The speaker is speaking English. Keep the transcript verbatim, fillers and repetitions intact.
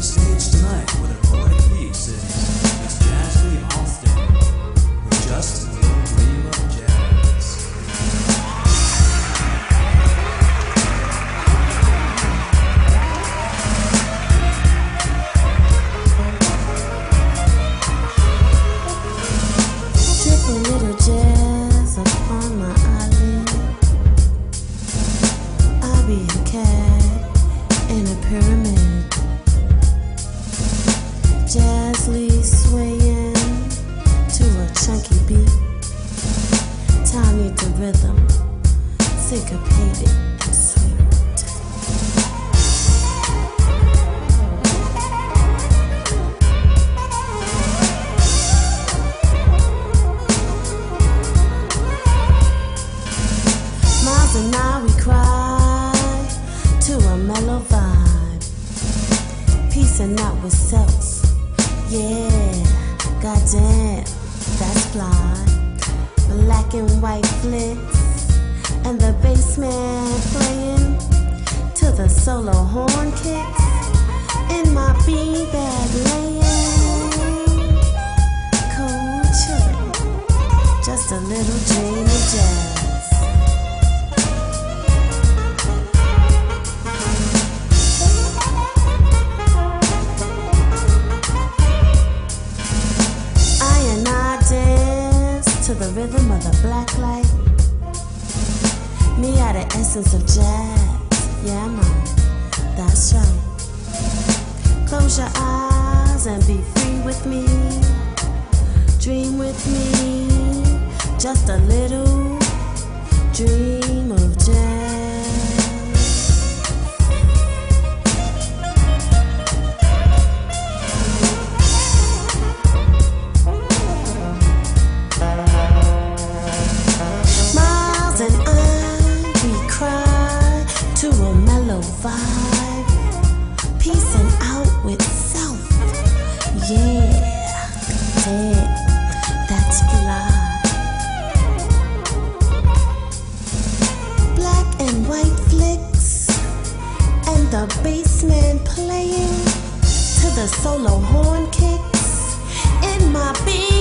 stage tonight with a poetic piece is Miss Jasmine Austin with Just a Little Dream of Jazz. Drip a little jazz upon my eyelid. I'll be a cat in a pyramid, jazzly swaying to a chunky beat. Time needs a rhythm, syncopated and sweet. Miles and I, we cry to a mellow vibe, piecing out with self. Yeah, goddamn, that's fly. Black and white flicks, and the bassman playing to the solo horn kicks. In my beanbag laying, cold chillin', just a little dream of jazz. To the rhythm of the black light, me are the essence of jazz. Yeah, man, that's right. Close your eyes and be free with me. Dream with me, just a little dream of jazz. To a mellow vibe, peacing out with self. Yeah, damn, that's fly. Black and white flicks, and the bassman playing to the solo horn kicks. In my beat.